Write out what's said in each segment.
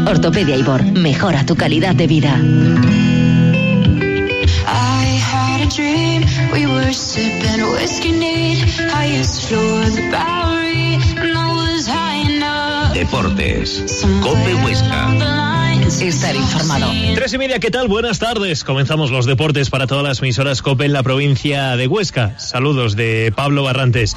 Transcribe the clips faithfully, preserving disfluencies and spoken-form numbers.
Ortopedia Ibor, mejora tu calidad de vida. Deportes. COPE Huesca. Estar informado. Tres y media, ¿qué tal? Buenas tardes. Comenzamos los deportes para todas las emisoras COPE en la provincia de Huesca. Saludos de Pablo Barrantes.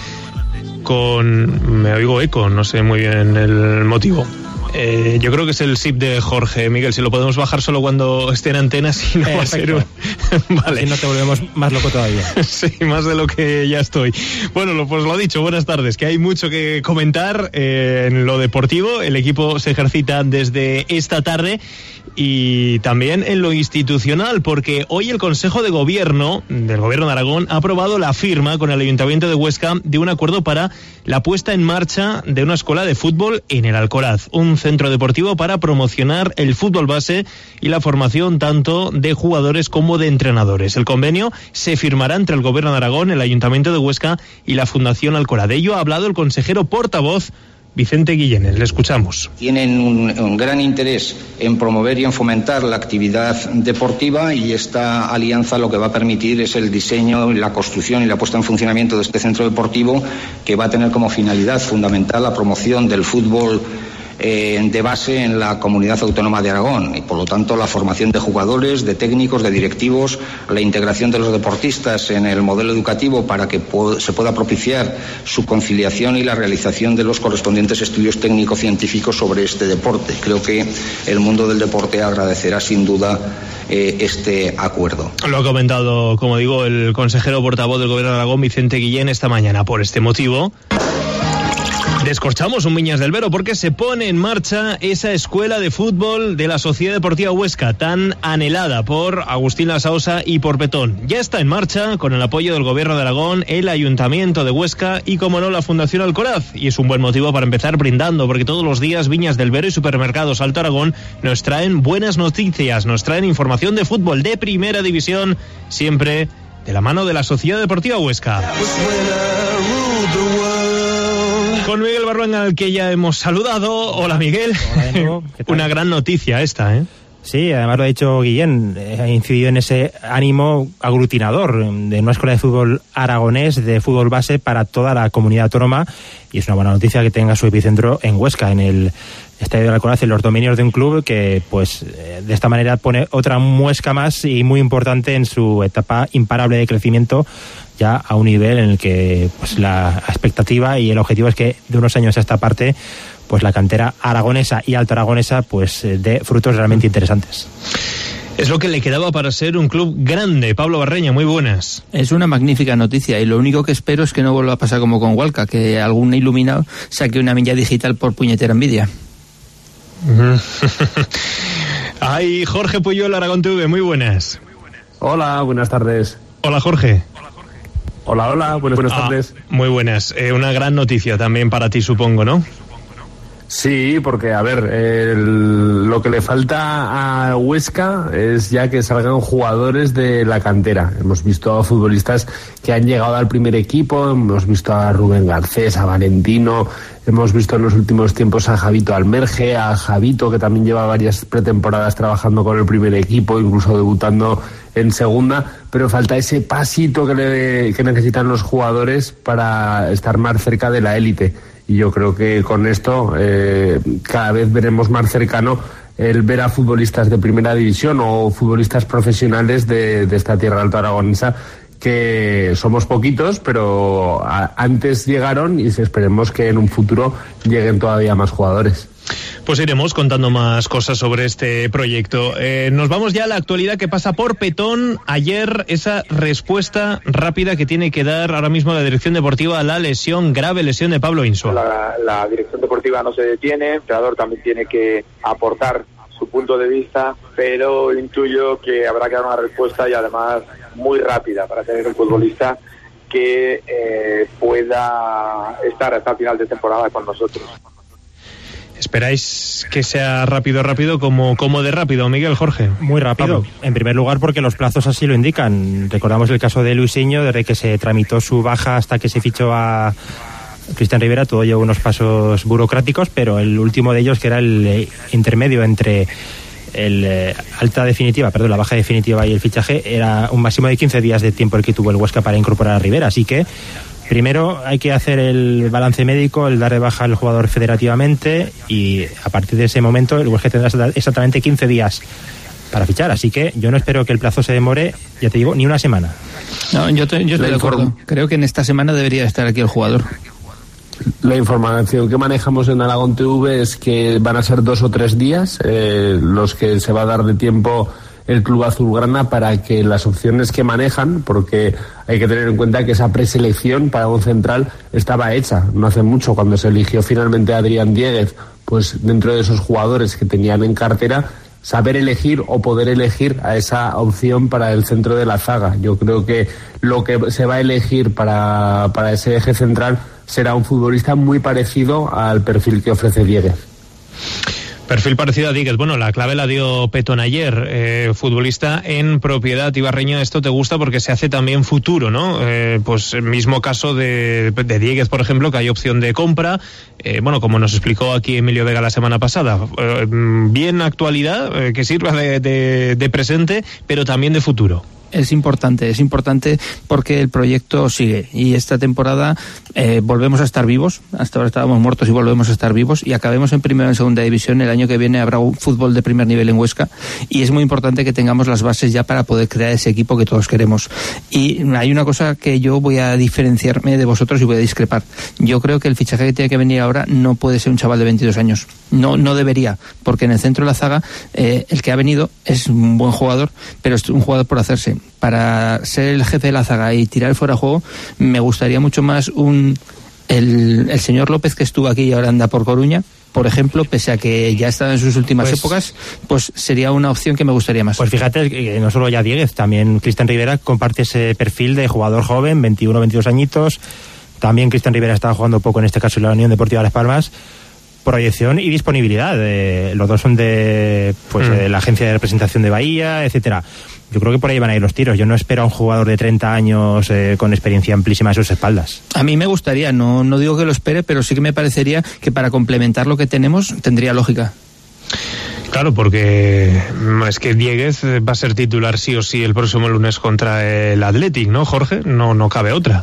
Con... me oigo eco, no sé muy bien el motivo. Eh, yo creo que es el S I P de Jorge. Miguel, si lo podemos bajar solo cuando esté en antenas y no eh, va a ser un... Vale. Así no te volvemos más loco todavía. Sí, más de lo que ya estoy. Bueno, pues lo dicho, buenas tardes, que hay mucho que comentar eh, en lo deportivo. El equipo se ejercita desde esta tarde y también en lo institucional, porque hoy el Consejo de Gobierno del Gobierno de Aragón ha aprobado la firma con el Ayuntamiento de Huesca de un acuerdo para la puesta en marcha de una escuela de fútbol en el Alcoraz, un centro deportivo para promocionar el fútbol base y la formación tanto de jugadores como de entrenadores. El convenio se firmará entre el Gobierno de Aragón, el Ayuntamiento de Huesca y la Fundación Alcoraz. De ello ha hablado el consejero portavoz Vicente Guillenes. Le escuchamos. Tienen un, un gran interés en promover y en fomentar la actividad deportiva, y esta alianza lo que va a permitir es el diseño, la construcción y la puesta en funcionamiento de este centro deportivo, que va a tener como finalidad fundamental la promoción del fútbol Eh, de base en la comunidad autónoma de Aragón, y por lo tanto la formación de jugadores, de técnicos, de directivos, la integración de los deportistas en el modelo educativo para que po- se pueda propiciar su conciliación y la realización de los correspondientes estudios técnico-científicos sobre este deporte. Creo que el mundo del deporte agradecerá sin duda eh, este acuerdo. Lo ha comentado, como digo, el consejero portavoz del Gobierno de Aragón, Vicente Guillén, esta mañana. Por este motivo descorchamos un Viñas del Vero, porque se pone en marcha esa escuela de fútbol de la Sociedad Deportiva Huesca, tan anhelada por Agustín Lasaosa y por Petón. Ya está en marcha, con el apoyo del Gobierno de Aragón, el Ayuntamiento de Huesca y, como no, la Fundación Alcoraz. Y es un buen motivo para empezar brindando, porque todos los días Viñas del Vero y Supermercados Alto Aragón nos traen buenas noticias, nos traen información de fútbol de primera división, siempre de la mano de la Sociedad Deportiva Huesca. Con Miguel Barbán, al que ya hemos saludado. Hola, Miguel. Hola, Diego. ¿Qué tal? Una gran noticia esta, ¿eh? Sí, además lo ha dicho Guillén, ha incidido en ese ánimo aglutinador de una escuela de fútbol aragonés, de fútbol base para toda la comunidad autónoma, y es una buena noticia que tenga su epicentro en Huesca, en el Estadio del Alcoraz, en los dominios de un club que, pues, de esta manera pone otra muesca más y muy importante en su etapa imparable de crecimiento, ya a un nivel en el que, pues, la expectativa y el objetivo es que de unos años a esta parte, pues la cantera aragonesa y alto aragonesa, pues, dé frutos realmente interesantes. Es lo que le quedaba para ser un club grande. Pablo Barreña, muy buenas. Es una magnífica noticia, y lo único que espero es que no vuelva a pasar como con Hualca, que algún iluminado saque una milla digital por puñetera envidia. Ay, Jorge Puyol, Aragón T V, muy buenas. Hola, buenas tardes. Hola, Jorge. Hola, hola, buenas, buenas ah, tardes. Muy buenas. Eh, una gran noticia también para ti, supongo, ¿no? Sí, porque, a ver, el, lo que le falta a Huesca es ya que salgan jugadores de la cantera. Hemos visto a futbolistas que han llegado al primer equipo, hemos visto a Rubén Garcés, a Valentino, hemos visto en los últimos tiempos a Javito Almerge, a Javito, que también lleva varias pretemporadas trabajando con el primer equipo, incluso debutando en segunda, pero falta ese pasito que, le, que necesitan los jugadores para estar más cerca de la élite. Y yo creo que con esto eh, cada vez veremos más cercano el ver a futbolistas de primera división o futbolistas profesionales de, de esta tierra alta aragonesa, que somos poquitos, pero a, antes llegaron, y esperemos que en un futuro lleguen todavía más jugadores. Pues iremos contando más cosas sobre este proyecto. Eh, nos vamos ya a la actualidad que pasa por Petón. Ayer, esa respuesta rápida que tiene que dar ahora mismo la dirección deportiva a la lesión, grave lesión de Pablo Insua. La, la dirección deportiva no se detiene, el entrenador también tiene que aportar su punto de vista, pero intuyo que habrá que dar una respuesta, y además muy rápida, para tener un futbolista que eh, pueda estar hasta el final de temporada con nosotros. ¿Esperáis que sea rápido, rápido, como, como de rápido, Miguel, Jorge? Muy rápido. Pablo. En primer lugar, porque los plazos así lo indican. Recordamos el caso de Luisinho, desde que se tramitó su baja hasta que se fichó a, Cristian Rivera todo lleva unos pasos burocráticos, pero el último de ellos, que era el eh, intermedio entre el eh, alta definitiva, perdón, la baja definitiva y el fichaje, era un máximo de quince días de tiempo el que tuvo el Huesca para incorporar a Rivera, así que primero hay que hacer el balance médico, el dar de baja al jugador federativamente, y a partir de ese momento el Huesca tendrá exactamente quince días para fichar, así que yo no espero que el plazo se demore, ya te digo, ni una semana. No, yo, te, yo estoy de acuerdo. Creo que en esta semana debería estar aquí el jugador. La información que manejamos en Aragón T V es que van a ser dos o tres días eh, los que se va a dar de tiempo el club azulgrana para que las opciones que manejan, porque hay que tener en cuenta que esa preselección para un central estaba hecha no hace mucho, cuando se eligió finalmente a Adrián Diéguez, pues dentro de esos jugadores que tenían en cartera, saber elegir o poder elegir a esa opción para el centro de la zaga. Yo creo que lo que se va a elegir para, para ese eje central será un futbolista muy parecido al perfil que ofrece Diéguez. Perfil parecido a Díguez. Bueno, la clave la dio Petón ayer, eh, futbolista en propiedad. Ibarreña, esto te gusta porque se hace también futuro, ¿no? Eh, pues el mismo caso de, de Díguez, por ejemplo, que hay opción de compra. Eh, bueno, como nos explicó aquí Emilio Vega la semana pasada, eh, bien actualidad, eh, que sirva de, de, de presente, pero también de futuro. Es importante, es importante porque el proyecto sigue y esta temporada eh, volvemos a estar vivos. Hasta ahora estábamos muertos y volvemos a estar vivos y acabemos en primera o en segunda división. El año que viene habrá un fútbol de primer nivel en Huesca y es muy importante que tengamos las bases ya para poder crear ese equipo que todos queremos. Y hay una cosa que yo voy a diferenciarme de vosotros y voy a discrepar. Yo creo que el fichaje que tiene que venir ahora no puede ser un chaval de veintidós años. No, no debería, porque en el centro de la zaga eh, el que ha venido es un buen jugador, pero es un jugador por hacerse. Para ser el jefe de la zaga y tirar fuera de juego, me gustaría mucho más un el, el señor López, que estuvo aquí y ahora anda por Coruña, por ejemplo, pese a que ya estaba en sus últimas pues, épocas, pues sería una opción que me gustaría más. Pues fíjate que no solo ya Diéguez, también Cristian Rivera comparte ese perfil de jugador joven, veintiuno, veintidós añitos. También Cristian Rivera estaba jugando poco, en este caso en la Unión Deportiva Las Palmas. Proyección y disponibilidad, eh, los dos son de pues mm. de la agencia de representación de Bahía, etcétera. Yo creo que por ahí van a ir los tiros. Yo no espero a un jugador de treinta años eh, con experiencia amplísima a sus espaldas. A mí me gustaría, no, no digo que lo espere, pero sí que me parecería que para complementar lo que tenemos tendría lógica. Claro, porque es que Diéguez va a ser titular sí o sí el próximo lunes contra el Athletic, ¿no, Jorge? No, no cabe otra.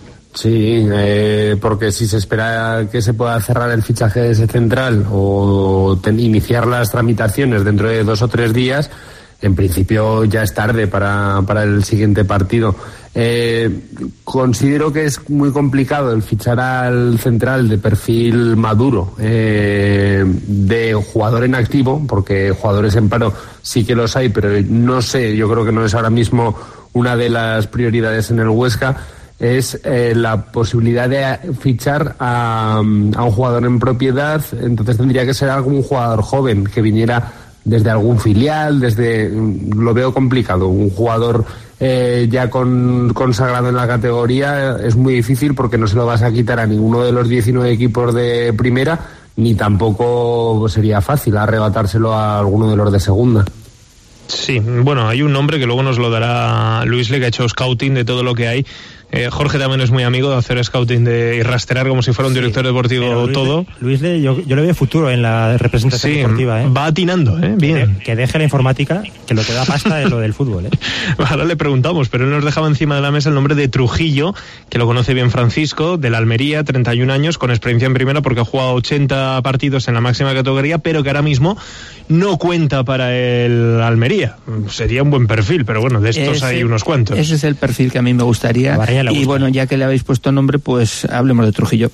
Sí, eh, porque si se espera que se pueda cerrar el fichaje de ese central o ten, iniciar las tramitaciones dentro de dos o tres días, en principio ya es tarde para, para el siguiente partido. Eh, considero que es muy complicado el fichar al central de perfil maduro, eh, de jugador en activo, porque jugadores en paro sí que los hay, pero no sé, yo creo que no es ahora mismo una de las prioridades en el Huesca. Es eh, la posibilidad de fichar a, a un jugador en propiedad. Entonces tendría que ser algún jugador joven que viniera desde algún filial, desde lo veo complicado. Un jugador eh, ya con, consagrado en la categoría es muy difícil, porque no se lo vas a quitar a ninguno de los diecinueve equipos de primera, ni tampoco sería fácil arrebatárselo a alguno de los de segunda. Sí, bueno, hay un nombre que luego nos lo dará Luis Le, que ha hecho scouting de todo lo que hay. Eh, Jorge también es muy amigo de hacer scouting de, y rastrear como si fuera un sí, director deportivo Luis todo. Le, Luis Le, yo, yo le veo futuro en la representación sí, deportiva. ¿eh? Va atinando, ¿eh? Bien. Que, que deje la informática, que lo que da pasta es lo del fútbol. ¿eh? Ahora le preguntamos, pero él nos dejaba encima de la mesa el nombre de Trujillo, que lo conoce bien Francisco, de la Almería, treinta y un años, con experiencia en primera, porque ha jugado ochenta partidos en la máxima categoría, pero que ahora mismo no cuenta para el Almería. Sería un buen perfil, pero bueno, de estos ese, hay unos cuantos. Ese es el perfil que a mí me gustaría. Y bueno, ya que le habéis puesto nombre, pues hablemos de Trujillo.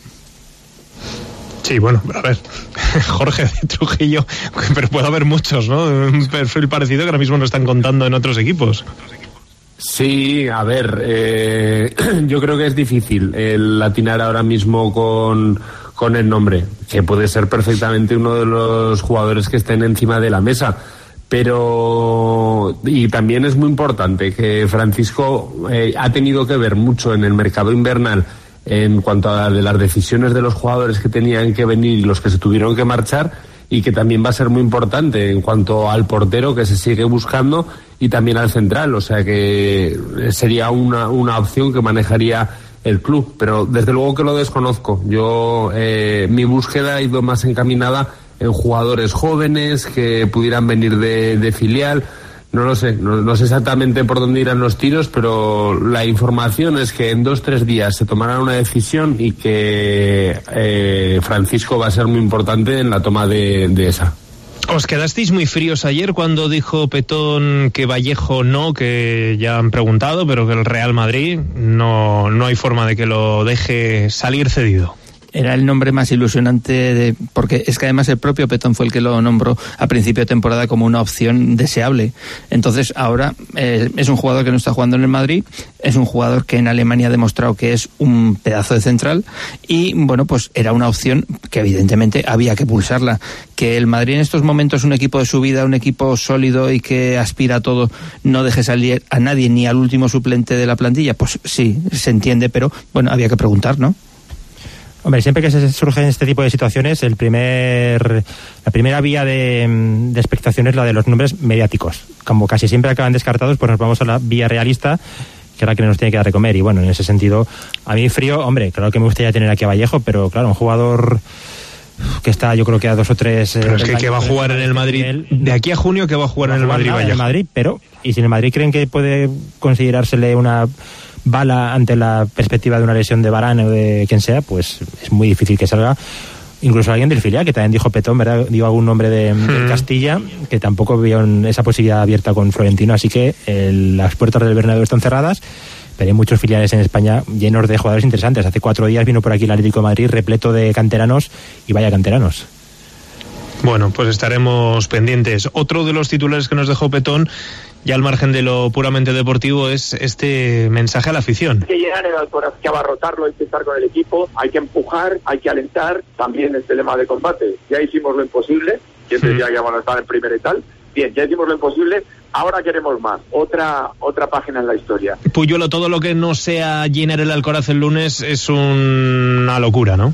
Sí, bueno, a ver, Jorge de Trujillo, pero puede haber muchos, ¿no? Un perfil parecido que ahora mismo no están contando en otros equipos. Sí, a ver, eh, yo creo que es difícil el atinar ahora mismo con, con el nombre, que puede ser perfectamente uno de los jugadores que estén encima de la mesa. Pero, y también es muy importante que Francisco eh, ha tenido que ver mucho en el mercado invernal en cuanto a de las decisiones de los jugadores que tenían que venir y los que se tuvieron que marchar, y que también va a ser muy importante en cuanto al portero, que se sigue buscando, y también al central. O sea que sería una, una opción que manejaría el club, pero desde luego que lo desconozco. Yo eh, mi búsqueda ha ido más encaminada en jugadores jóvenes que pudieran venir de, de filial. No lo sé, no, no sé exactamente por dónde irán los tiros, pero la información es que en dos, tres días se tomará una decisión y que eh, Francisco va a ser muy importante en la toma de, de esa. Os quedasteis muy fríos ayer cuando dijo Petón que Vallejo no, que ya han preguntado, pero que el Real Madrid no, no hay forma de que lo deje salir cedido. Era el nombre más ilusionante, de, porque es que además el propio Petón fue el que lo nombró a principio de temporada como una opción deseable. Entonces ahora eh, es un jugador que no está jugando en el Madrid, es un jugador que en Alemania ha demostrado que es un pedazo de central y bueno, pues era una opción que evidentemente había que pulsarla. Que el Madrid en estos momentos es un equipo de subida, un equipo sólido y que aspira a todo, no deje salir a nadie ni al último suplente de la plantilla, pues sí, se entiende, pero bueno, había que preguntar, ¿no? Hombre, siempre que se surgen este tipo de situaciones, el primer, la primera vía de, de expectación es la de los nombres mediáticos. Como casi siempre acaban descartados, pues nos vamos a la vía realista, que es la que nos tiene que dar de comer. Y bueno, en ese sentido, a mí frío, hombre, claro que me gustaría tener aquí a Vallejo, pero claro, un jugador que está, yo creo que a dos o tres... Pero es que, que va a jugar en el Madrid, de aquí a junio que va a jugar en el Madrid Vallejo. En el Madrid, pero, y si en el Madrid creen que puede considerársele una bala ante la perspectiva de una lesión de Varane o de quien sea, pues es muy difícil que salga. Incluso alguien del filial, que también dijo Petón, ¿verdad? Digo algún nombre de, hmm. de Castilla, que tampoco vio esa posibilidad abierta con Florentino, así que el, las puertas del Bernabéu están cerradas, pero hay muchos filiales en España llenos de jugadores interesantes. Hace cuatro días vino por aquí el Atlético de Madrid repleto de canteranos, y vaya canteranos. Bueno, pues estaremos pendientes. Otro de los titulares que nos dejó Petón, ya al margen de lo puramente deportivo, es este mensaje a la afición. Hay que llenar el Alcoraz, hay que abarrotarlo, hay que estar con el equipo, hay que empujar, hay que alentar. También este lema de combate. Ya hicimos lo imposible, siempre decía que íbamos a estar en primera y tal. Bien, ya hicimos lo imposible, ahora queremos más. Otra otra página en la historia. Puyuelo, todo lo que no sea llenar el Alcoraz el lunes es un... una locura, ¿no?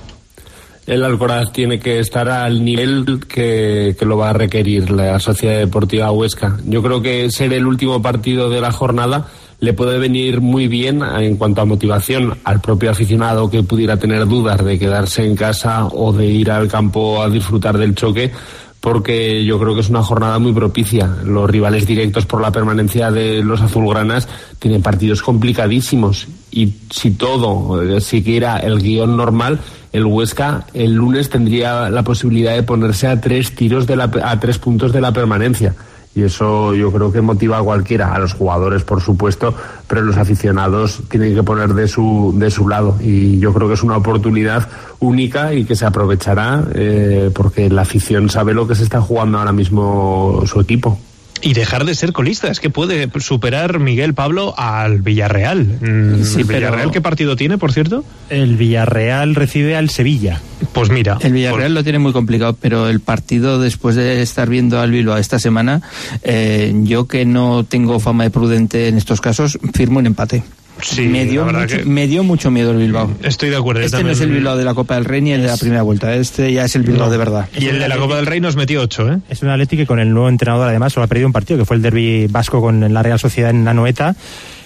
El Alcoraz tiene que estar al nivel que, que lo va a requerir la Sociedad Deportiva Huesca. Yo creo que ser el último partido de la jornada le puede venir muy bien en cuanto a motivación al propio aficionado que pudiera tener dudas de quedarse en casa o de ir al campo a disfrutar del choque, porque yo creo que es una jornada muy propicia. Los rivales directos por la permanencia de los azulgranas tienen partidos complicadísimos y si todo siguiera el guión normal, el Huesca el lunes tendría la posibilidad de ponerse a tres tiros de la, a tres puntos de la permanencia. Y eso yo creo que motiva a cualquiera, a los jugadores por supuesto, pero los aficionados tienen que poner de su de su lado. Y yo creo que es una oportunidad única y que se aprovechará eh, porque la afición sabe lo que se está jugando ahora mismo su equipo. Y dejar de ser colista, es que puede superar Miguel Pablo al Villarreal. Sí, ¿El Villarreal pero... qué partido tiene, por cierto? El Villarreal recibe al Sevilla. Pues mira. El Villarreal por... lo tiene muy complicado, pero el partido, después de estar viendo al Bilbao esta semana, eh, yo que no tengo fama de prudente en estos casos, firmo un empate. Sí, me dio, mucho, que... me dio mucho miedo el Bilbao. Estoy de acuerdo. Este también... no es el Bilbao de la Copa del Rey ni el de la primera vuelta. Este ya es el Bilbao no. de verdad. Y el de la Copa del Rey nos metió ocho, ¿eh? Es un Atleti que con el nuevo entrenador además solo ha perdido un partido, que fue el derbi vasco con la Real Sociedad en Anoeta,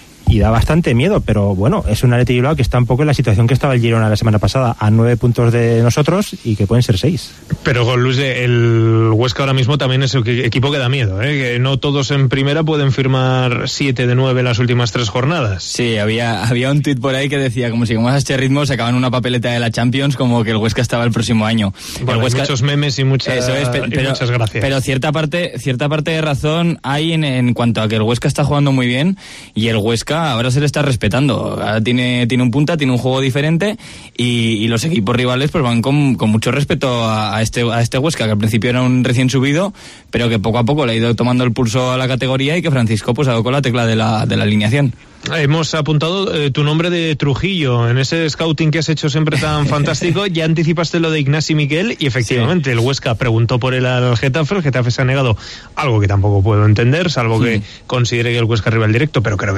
y da bastante miedo, pero bueno, es un Atleti Bilbao que está un poco en la situación que estaba el Girona la semana pasada, a nueve puntos de nosotros y que pueden ser seis. Pero con Luis, el Huesca ahora mismo también es el equipo que da miedo, ¿eh? Que no todos en primera pueden firmar siete de nueve en las últimas tres jornadas. Sí, había, había un tuit por ahí que decía, como si como a este ritmo sacaban una papeleta de la Champions, como que el Huesca estaba el próximo año. Bueno, el Huesca... muchos memes y, mucha, Eso es, pero, y muchas gracias. Pero cierta parte, cierta parte de razón hay en, en cuanto a que el Huesca está jugando muy bien y el Huesca ahora se le está respetando. Ahora tiene, tiene un punta, tiene un juego diferente y, y los equipos rivales pues van con, con mucho respeto a, a, este, a este Huesca, que al principio era un recién subido, pero que poco a poco le ha ido tomando el pulso a la categoría y que Francisco pues ha dado con la tecla de la, de la alineación. Hemos apuntado eh, tu nombre de Trujillo en ese scouting que has hecho siempre tan fantástico. Ya anticipaste lo de Ignasi Miquel y efectivamente sí. El Huesca preguntó por él al Getafe. El Getafe se ha negado, algo que tampoco puedo entender, salvo sí. que considere que el Huesca es rival directo, pero creo que no lo es.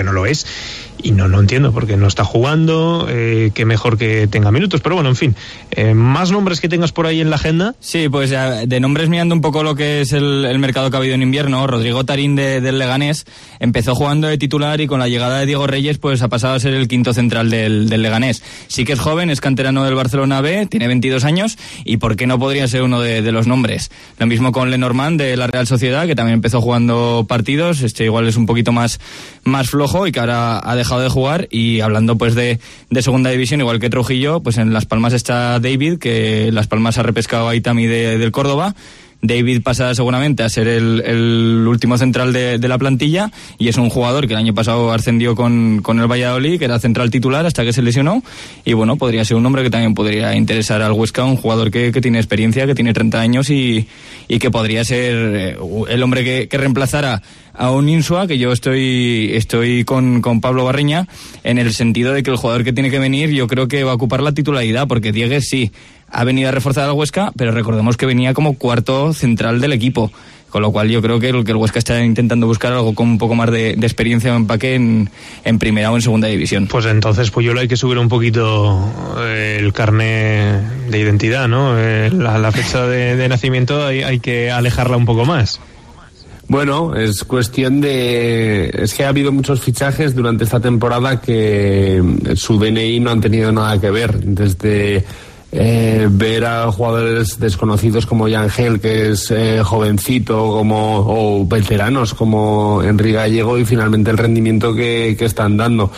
y no, no entiendo por qué no está jugando, eh, que mejor que tenga minutos, pero bueno, en fin, eh, ¿más nombres que tengas por ahí en la agenda? Sí, pues de nombres mirando un poco lo que es el, el mercado que ha habido en invierno, Rodrigo Tarín de, del Leganés empezó jugando de titular y con la llegada de Diego Reyes pues ha pasado a ser el quinto central del, del Leganés. Sí que es joven, es canterano del Barcelona B, tiene veintidós años y ¿por qué no podría ser uno de, de los nombres? Lo mismo con Lenormand de la Real Sociedad, que también empezó jugando partidos, este igual es un poquito más, más flojo y que ahora ha dejado de jugar. Y hablando pues de, de segunda división, igual que Trujillo, pues en Las Palmas está David, que Las Palmas ha repescado a Itami de, del Córdoba. David pasa seguramente a ser el, el último central de, de la plantilla y es un jugador que el año pasado ascendió con, con el Valladolid, que era central titular hasta que se lesionó, y bueno, podría ser un hombre que también podría interesar al Huesca, un jugador que, que tiene experiencia, que tiene treinta años y, y que podría ser el hombre que, que reemplazara a un Insua, que yo estoy estoy con, con Pablo Barreña en el sentido de que el jugador que tiene que venir yo creo que va a ocupar la titularidad, porque Diegues sí ha venido a reforzar al Huesca, pero recordemos que venía como cuarto central del equipo, con lo cual yo creo que el, que el Huesca está intentando buscar algo con un poco más de, de experiencia o empaque en, en primera o en segunda división. Pues entonces Puyol hay que subir un poquito el carné de identidad, ¿no? Eh, la, la fecha de, de nacimiento hay, hay que alejarla un poco más. Bueno, es cuestión de... Es que ha habido muchos fichajes durante esta temporada que su D N I no han tenido nada que ver. Desde eh, ver a jugadores desconocidos como Yangel, que es eh, jovencito, como o veteranos como Enrique Gallego, y finalmente el rendimiento que, que están dando.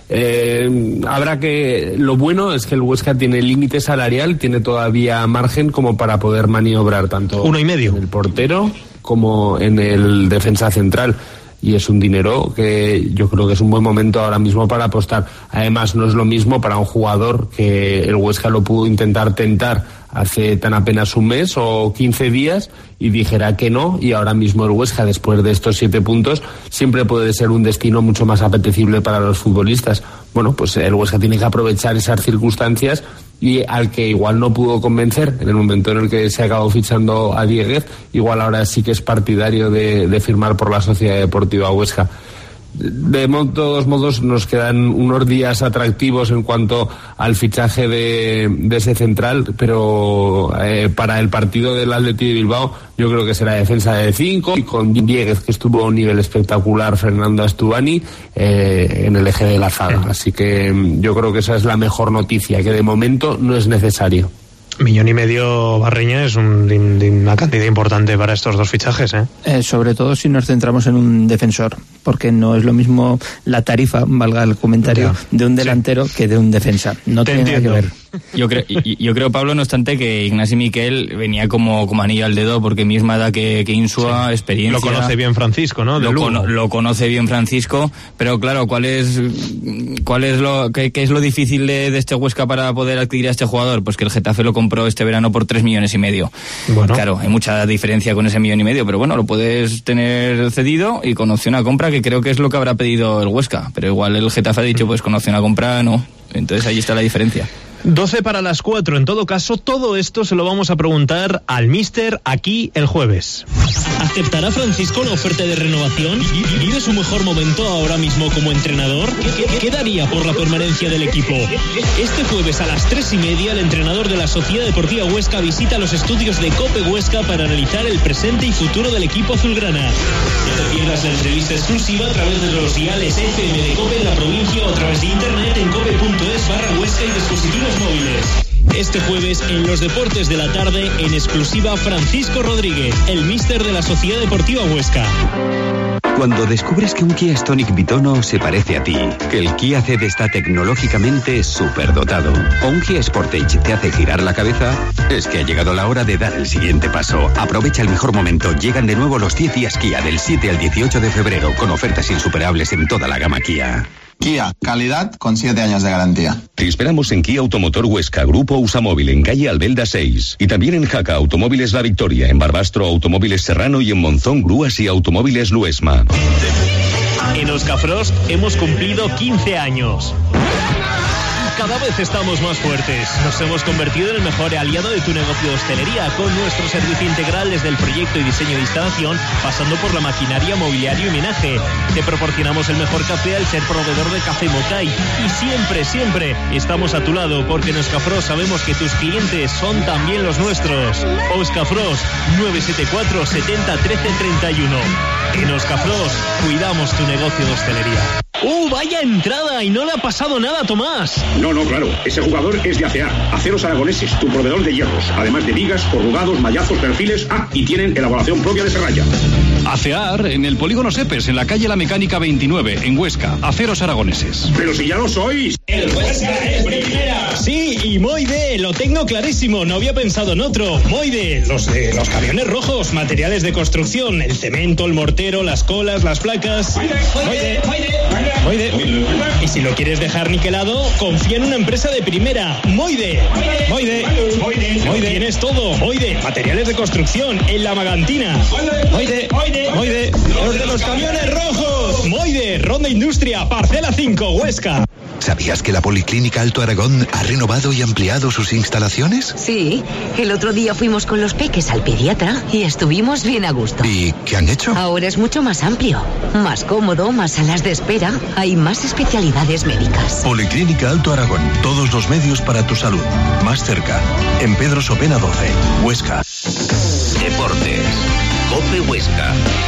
Eh, habrá que... Lo bueno es que el Huesca tiene límite salarial, tiene todavía margen como para poder maniobrar tanto... Uno y medio. En el portero como en el defensa central, y es un dinero que yo creo que es un buen momento ahora mismo para apostar. Además, no es lo mismo para un jugador que el Huesca lo pudo intentar tentar hace tan apenas un mes o quince días y dijera que no, y ahora mismo el Huesca, después de estos siete puntos, siempre puede ser un destino mucho más apetecible para los futbolistas. Bueno, pues el Huesca tiene que aprovechar esas circunstancias, y al que igual no pudo convencer en el momento en el que se acabó fichando a Dieguez, igual ahora sí que es partidario de, de firmar por la Sociedad Deportiva Huesca. De todos modos, nos quedan unos días atractivos en cuanto al fichaje de, de ese central, pero eh, para el partido del Athletic de Bilbao yo creo que será defensa de cinco, y con Dieguez, que estuvo a un nivel espectacular, Fernando Astubani eh, en el eje de la zaga. Así que yo creo que esa es la mejor noticia, que de momento no es necesario. Millón y medio, Barreña, es un, de una cantidad importante para estos dos fichajes, ¿eh? Eh, sobre todo si nos centramos en un defensor, porque no es lo mismo la tarifa, valga el comentario, ya, de un delantero, sí, que de un defensa. No Te tiene entiendo. nada que ver. Yo creo, yo creo, Pablo, no obstante, que Ignasi Miquel venía como, como anillo al dedo, porque misma edad que, que Insua, sí, experiencia. Lo conoce bien Francisco, ¿no? De lo, cono, lo conoce bien Francisco, pero claro, ¿cuál es, cuál es lo, qué, qué es lo difícil de, de este Huesca para poder adquirir a este jugador? Pues que el Getafe lo compró este verano por tres millones y medio. Bueno. Claro, hay mucha diferencia con ese millón y medio, pero bueno, lo puedes tener cedido y con opción a compra, que creo que es lo que habrá pedido el Huesca, pero igual el Getafe ha dicho, pues con opción a compra, no. Entonces ahí está la diferencia. doce para las cuatro. En todo caso, todo esto se lo vamos a preguntar al míster aquí el jueves. ¿Aceptará Francisco la oferta de renovación? ¿Vive su mejor momento ahora mismo como entrenador? ¿Qué daría por la permanencia del equipo? Este jueves a las tres y media, el entrenador de la Sociedad Deportiva Huesca visita los estudios de COPE Huesca para analizar el presente y futuro del equipo azulgrana. No te pierdas la entrevista exclusiva a través de los diales F M de COPE en la provincia o a través de internet en cope punto es barra Huesca y dispositivos móviles. Este jueves en los deportes de la tarde, en exclusiva, Francisco Rodríguez, el míster de la Sociedad Deportiva Huesca. Cuando descubres que un Kia Stonic Bitono se parece a ti, que el Kia Ceed está tecnológicamente superdotado, o un Kia Sportage te hace girar la cabeza, es que ha llegado la hora de dar el siguiente paso. Aprovecha el mejor momento. Llegan de nuevo los diez días Kia del siete al dieciocho de febrero, con ofertas insuperables en toda la gama Kia. Kia, calidad con siete años de garantía. Te esperamos en Kia Automotor Huesca, Grupo Usamóvil, en calle Albelda seis. Y también en Jaca Automóviles La Victoria, en Barbastro Automóviles Serrano y en Monzón Grúas y Automóviles Luesma. En Oscafrost hemos cumplido quince años. cada vez estamos más fuertes. Nos hemos convertido en el mejor aliado de tu negocio de hostelería, con nuestro servicio integral desde el proyecto y diseño de instalación, pasando por la maquinaria, mobiliario y menaje. Te proporcionamos el mejor café al ser proveedor de Café Mocay. Y siempre, siempre estamos a tu lado, porque en Euskafrost sabemos que tus clientes son también los nuestros. Euskafrost, nueve siete cuatro, setenta, trece, treinta y uno. En Euskafrost cuidamos tu negocio de hostelería. ¡Uh, vaya entrada! Y no le ha pasado nada a Tomás. No, no, claro. Ese jugador es de A C A, Aceros Aragoneses, tu proveedor de hierros. Además de vigas, corrugados, mallazos, perfiles. Ah, y tienen elaboración propia de serralla. ACEAR en el polígono Sepes, en la calle La Mecánica veintinueve, en Huesca. Aceros Aragoneses. Pero si ya lo sois. ¡El Huesca es primera! Sí, y Moide, lo tengo clarísimo. No había pensado en otro. Moide, los de los camiones rojos, materiales de construcción, el cemento, el mortero, las colas, las placas. Moide, Moide, Moide. Y si lo quieres dejar niquelado, confía en una empresa de primera. Moide, Moide, Moide. Tienes todo. Moide, materiales de construcción, en la Magantina. Moide, Moide, los de los camiones rojos. Moide, Ronda Industria, Parcela cinco, Huesca. ¿Sabías que la Policlínica Alto Aragón ha renovado y ampliado sus instalaciones? Sí, el otro día fuimos con los peques al pediatra y estuvimos bien a gusto. ¿Y qué han hecho? Ahora es mucho más amplio, más cómodo, más salas de espera, hay más especialidades médicas. Policlínica Alto Aragón, todos los medios para tu salud. Más cerca, en Pedro Sopena doce, Huesca. Deportes, COPE Huesca.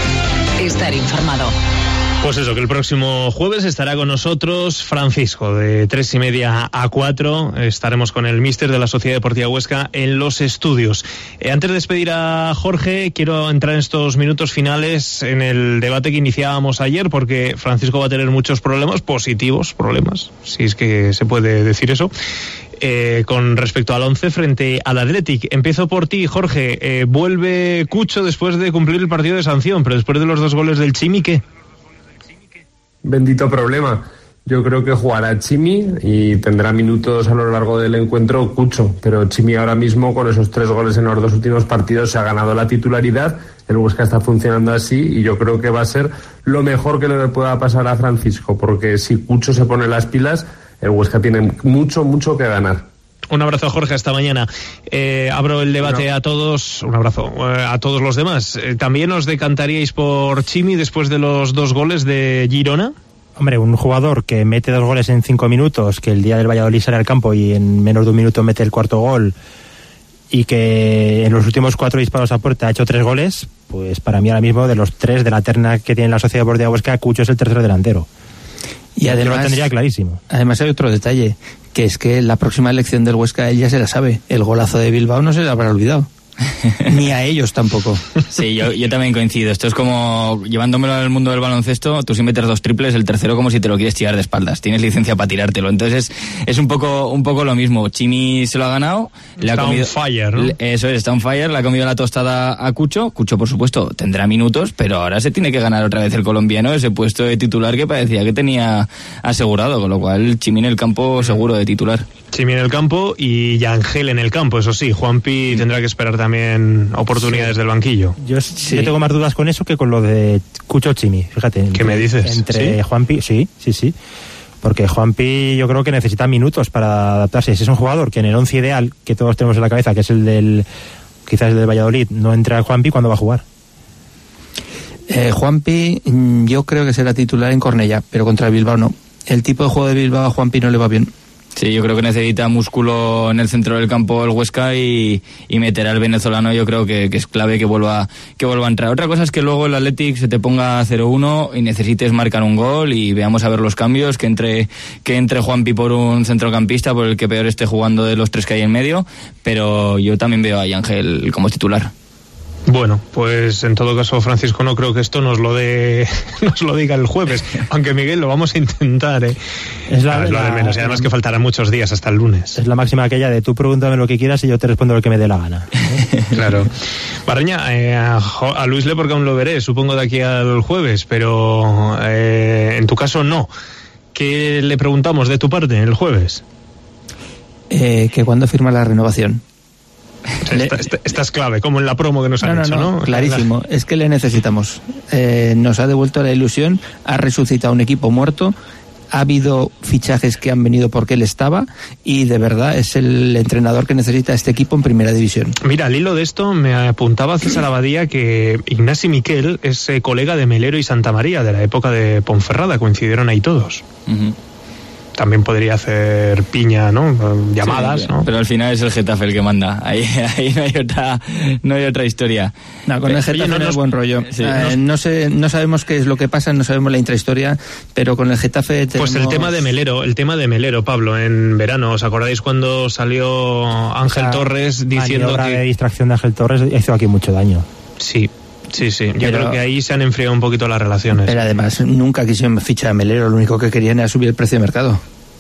Estar informado. Pues eso, que el próximo jueves estará con nosotros Francisco, de tres y media a cuatro. Estaremos con el míster de la Sociedad Deportiva Huesca en los estudios. Eh, antes de despedir a Jorge, quiero entrar en estos minutos finales en el debate que iniciábamos ayer, porque Francisco va a tener muchos problemas, positivos problemas, si es que se puede decir eso, eh, con respecto al once frente al Athletic. Empiezo por ti, Jorge. Eh, vuelve Cucho después de cumplir el partido de sanción, pero después de los dos goles del Chimi, ¿qué? Bendito problema. Yo creo que jugará Chimi y tendrá minutos a lo largo del encuentro Cucho, pero Chimi ahora mismo con esos tres goles en los dos últimos partidos se ha ganado la titularidad. El Huesca está funcionando así y yo creo que va a ser lo mejor que le pueda pasar a Francisco, porque si Cucho se pone las pilas, el Huesca tiene mucho, mucho que ganar. Un abrazo, Jorge, hasta mañana. Eh, abro el debate no. a todos, un abrazo eh, a todos los demás. Eh, ¿También os decantaríais por Chimi después de los dos goles de Girona? Hombre, un jugador que mete dos goles en cinco minutos, que el día del Valladolid sale al campo y en menos de un minuto mete el cuarto gol, y que en los últimos cuatro disparos a puerta ha hecho tres goles, pues para mí ahora mismo de los tres de la terna que tiene la Sociedad Deportiva Huesca, Cucho es el tercer delantero. Y además, yo lo tendría clarísimo. Además hay otro detalle, que es que la próxima elección del Huesca él ya se la sabe. El golazo de Bilbao no se le habrá olvidado. Ni a ellos tampoco. Sí, yo, yo también coincido. Esto es como, llevándomelo al mundo del baloncesto, tú si metes dos triples, el tercero como si te lo quieres tirar de espaldas. Tienes licencia para tirártelo. Entonces es, es un poco un poco lo mismo. Chimi se lo ha ganado. Le está ha comido, on fire, ¿no? Eso es, está on fire. Le ha comido la tostada a Cucho. Cucho, por supuesto, tendrá minutos, pero ahora se tiene que ganar otra vez el colombiano ese puesto de titular que parecía que tenía asegurado. Con lo cual, Chimi en el campo seguro de titular. Chimi en el campo y Yangel en el campo, eso sí. Juanpi mm. tendrá que esperar también oportunidades sí. del banquillo. Yo sí. tengo más dudas con eso que con lo de Cucho Chimi, fíjate. ¿Qué entre, me dices? Entre ¿Sí? Juanpi, sí, sí, sí. Porque Juanpi yo creo que necesita minutos para adaptarse. Si es un jugador que en el once ideal que todos tenemos en la cabeza, que es el del, quizás el del Valladolid, no entra Juanpi, ¿cuándo va a jugar? Eh, Juanpi, yo creo que será titular en Cornellá, pero contra el Bilbao no. El tipo de juego de Bilbao a Juanpi no le va bien. Sí, yo creo que necesita músculo en el centro del campo el Huesca y, y meter al venezolano. Yo creo que, que es clave que vuelva que vuelva a entrar. Otra cosa es que luego el Athletic se te ponga cero uno y necesites marcar un gol y veamos a ver los cambios, que entre que entre Juanpi por un centrocampista, por el que peor esté jugando de los tres que hay en medio, pero yo también veo a Ángel como titular. Bueno, pues en todo caso, Francisco, no creo que esto nos lo de, nos lo diga el jueves, aunque Miguel lo vamos a intentar, ¿eh? Es, la, es lo de menos, y además que faltarán muchos días hasta el lunes. Es la máxima aquella de tú pregúntame lo que quieras y yo te respondo lo que me dé la gana. Claro. Barreña, eh, a, a Luis Le porque aún lo veré, supongo de aquí al jueves, pero eh, en tu caso no. ¿Qué le preguntamos de tu parte el jueves? Eh, que cuándo firma la renovación. Esta, esta, esta es clave, como en la promo que nos han no, hecho, no, ¿no? no, clarísimo, es que le necesitamos. Eh, nos ha devuelto la ilusión, ha resucitado un equipo muerto, ha habido fichajes que han venido porque él estaba y de verdad es el entrenador que necesita este equipo en primera división. Mira, al hilo de esto me apuntaba César Abadía que Ignasi Miquel es eh, colega de Melero y Santa María de la época de Ponferrada, coincidieron ahí todos. Uh-huh. También podría hacer piña, ¿no? Llamadas, sí, ¿no? Pero al final es el Getafe el que manda. Ahí, ahí no hay otra, no hay otra historia. No, con el Getafe Oye, no, no es buen rollo. Sí, eh, nos... no sé, no sabemos qué es lo que pasa, no sabemos la intrahistoria, pero con el Getafe tenemos... Pues el tema de Melero, el tema de Melero, Pablo, en verano, ¿os acordáis cuando salió Ángel o sea, Torres diciendo que de distracción de Ángel Torres hizo aquí mucho daño? Sí. Sí, sí, yo pero, creo que ahí se han enfriado un poquito las relaciones. Pero además nunca quisieron fichar a Melero, lo único que querían era subir el precio de mercado.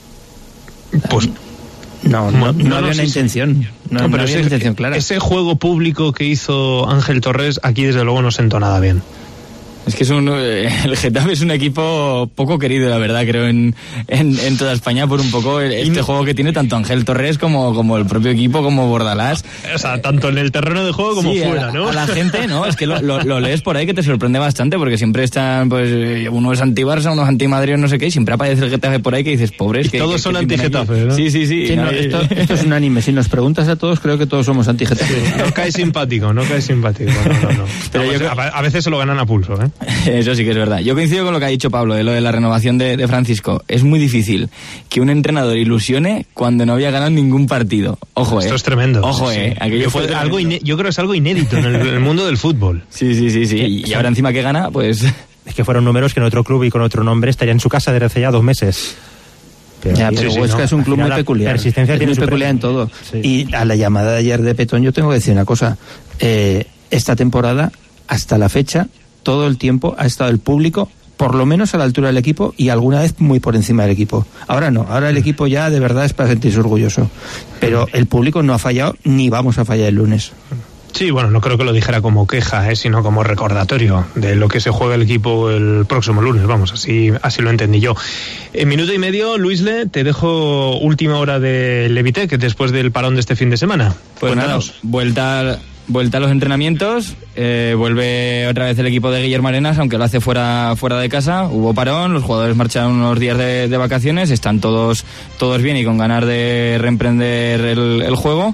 Pues no, no, no, no, no había una sí, intención, no, no, no había ese, una intención clara. Ese juego público que hizo Ángel Torres aquí desde luego no sentó nada bien. Es que es un, el Getafe es un equipo poco querido, la verdad, creo, en, en, en toda España, por un poco este no, juego que tiene tanto Ángel Torres como, como el propio equipo, como Bordalás. O sea, tanto en el terreno de juego como sí, fuera, a, ¿no? A la gente, ¿no? Es que lo, lo, lo lees por ahí que te sorprende bastante, porque siempre están, pues, unos anti-Barça, unos anti-Madrid, no sé qué, y siempre aparece el Getafe por ahí que dices, pobres. Que, todos que, son que anti-Getafe, ¿no? Sí, sí, sí. sí no, no, esto, esto es un anime. Si nos preguntas a todos, creo que todos somos anti-Getafe. Sí, no cae simpático, no cae simpático. No, no, no. Pero no, yo pues, creo... a veces se lo ganan a pulso, ¿eh? Eso sí que es verdad. Yo coincido con lo que ha dicho Pablo, de lo de la renovación de, de Francisco. Es muy difícil que un entrenador ilusione cuando no había ganado ningún partido. Ojo, Esto eh. es tremendo. Ojo, sí. eh. Aquello fue algo iné- yo creo que es algo inédito en el, en el mundo del fútbol. Sí, sí, sí, sí. Y, y ahora encima que gana, pues... Es que fueron números que en otro club y con otro nombre estaría en su casa desde hace ya dos meses. Pero, ya, pero sí, Huesca sí, no. es un club muy peculiar. La persistencia es tiene muy peculiar en todo. Sí. Y a la llamada de ayer de Petón yo tengo que decir una cosa. Eh, esta temporada, hasta la fecha, todo el tiempo ha estado el público por lo menos a la altura del equipo y alguna vez muy por encima del equipo. Ahora no, ahora el equipo ya de verdad es para sentirse orgulloso. Pero el público no ha fallado ni vamos a fallar el lunes. Sí, bueno, no creo que lo dijera como queja, ¿eh? sino como recordatorio de lo que se juega el equipo el próximo lunes, vamos, así así lo entendí yo. En minuto y medio, Luisle, te dejo última hora de Levitec después del parón de este fin de semana. Pues Cuéntanos. nada, vuelta al... Vuelta a los entrenamientos, eh, vuelve otra vez el equipo de Guillermo Arenas, aunque lo hace fuera fuera de casa. Hubo parón, los jugadores marcharon unos días de, de vacaciones, están todos todos bien y con ganas de reemprender el, el juego.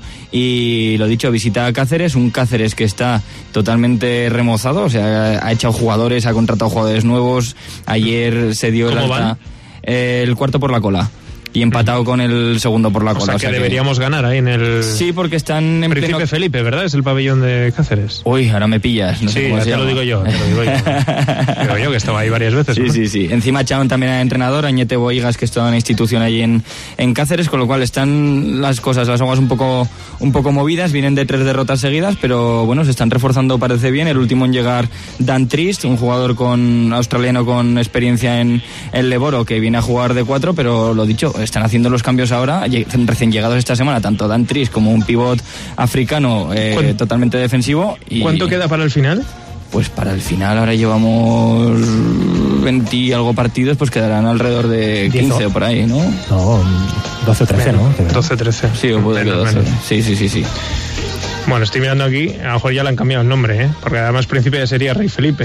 Y lo dicho, visita a Cáceres, un Cáceres que está totalmente remozado, o sea, ha echado jugadores, ha contratado jugadores nuevos. Ayer se dio el alta, eh, el cuarto por la cola. Y empatado con el segundo por la cola. O sea, que, o sea deberíamos que... ganar ahí en el... Sí, porque están en Príncipe pleno... Felipe, ¿verdad? Es el pabellón de Cáceres. Uy, ahora me pillas. No sí, sé cómo ya se te llama. lo digo yo. Te lo digo yo. Digo yo que estaba ahí varias veces. Sí, ¿no? sí, sí. Encima echaron también al entrenador, Añete Boigas, que está en institución allí en, en Cáceres, con lo cual están las cosas, las aguas un poco, un poco movidas. Vienen de tres derrotas seguidas, pero bueno, se están reforzando, parece bien. El último en llegar, Dan Trist, un jugador con australiano con experiencia en el Leboro, que viene a jugar de cuatro, pero lo dicho, están haciendo los cambios ahora, recién llegados esta semana, tanto Dan Tris como un pivot africano eh, totalmente defensivo. Y ¿cuánto queda para el final? Pues para el final ahora llevamos veinte y algo partidos, pues quedarán alrededor de quince o por ahí, ¿no? No, doce o trece, ¿no? doce o trece. Sí, o puede que doce. Sí, sí, sí, sí. Bueno, estoy mirando aquí, a lo mejor ya le han cambiado el nombre, ¿eh? Porque además Príncipe ya sería Rey Felipe.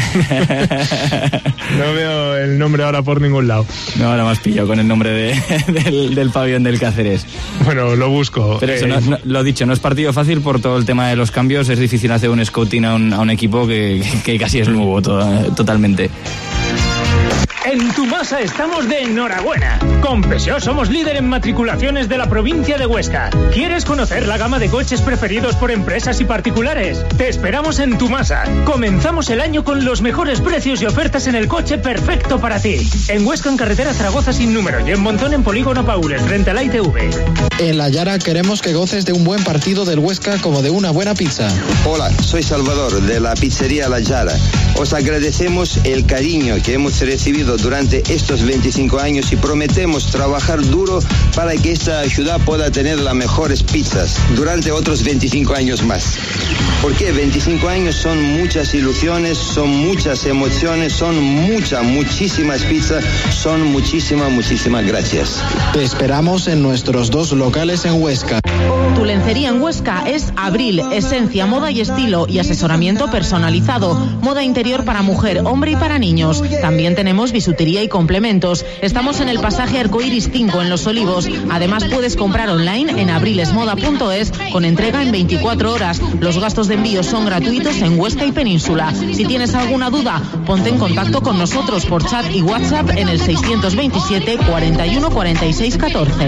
No veo el nombre ahora por ningún lado. No, ahora más pillo con el nombre de, del, del pabellón del Cáceres. Bueno, lo busco. Pero eso, eh... no, no, lo dicho, no es partido fácil por todo el tema de los cambios. Es difícil hacer un scouting a un, a un equipo que, que casi es nuevo todo, totalmente. En Tumasa estamos de enhorabuena. Con Peugeot somos líder en matriculaciones de la provincia de Huesca. ¿Quieres conocer la gama de coches preferidos por empresas y particulares? Te esperamos en Tumasa. Comenzamos el año con los mejores precios y ofertas en el coche perfecto para ti. En Huesca, en carretera Zaragoza sin número, y en Montón, en Polígono Paules, frente a la I T V. En La Yara queremos que goces de un buen partido del Huesca como de una buena pizza. Hola, soy Salvador de la pizzería La Yara. Os agradecemos el cariño que hemos recibido durante estos veinticinco años y prometemos trabajar duro para que esta ciudad pueda tener las mejores pizzas durante otros veinticinco años más. Porque veinticinco años son muchas ilusiones, son muchas emociones, son muchas, muchísimas pizzas, son muchísimas, muchísimas gracias. Te esperamos en nuestros dos locales en Huesca. Tu lencería en Huesca es Abril, esencia, moda y estilo y asesoramiento personalizado. Moda interior para mujer, hombre y para niños. También tenemos bisutería y complementos. Estamos en el pasaje Arcoiris cinco en Los Olivos. Además puedes comprar online en abrilesmoda punto es con entrega en veinticuatro horas. Los gastos de envío son gratuitos en Huesca y Península. Si tienes alguna duda, ponte en contacto con nosotros por chat y WhatsApp en el seiscientos veintisiete cuarenta y uno cuarenta y seis catorce.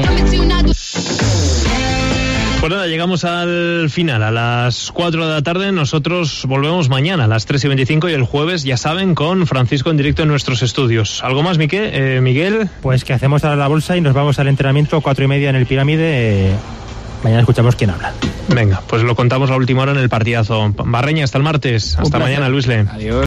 Pues nada, llegamos al final, a las cuatro de la tarde. Nosotros volvemos mañana a las tres y veinticinco y el jueves, ya saben, con Francisco en directo en nuestros estudios. ¿Algo más, Miquel? Eh, Miguel? Pues que hacemos ahora la bolsa y nos vamos al entrenamiento cuatro y media en el Pirámide. Eh, mañana escuchamos quién habla. Venga, pues lo contamos a última hora en el partidazo. Barreña, hasta el martes. Hasta mañana, Luisle. Adiós.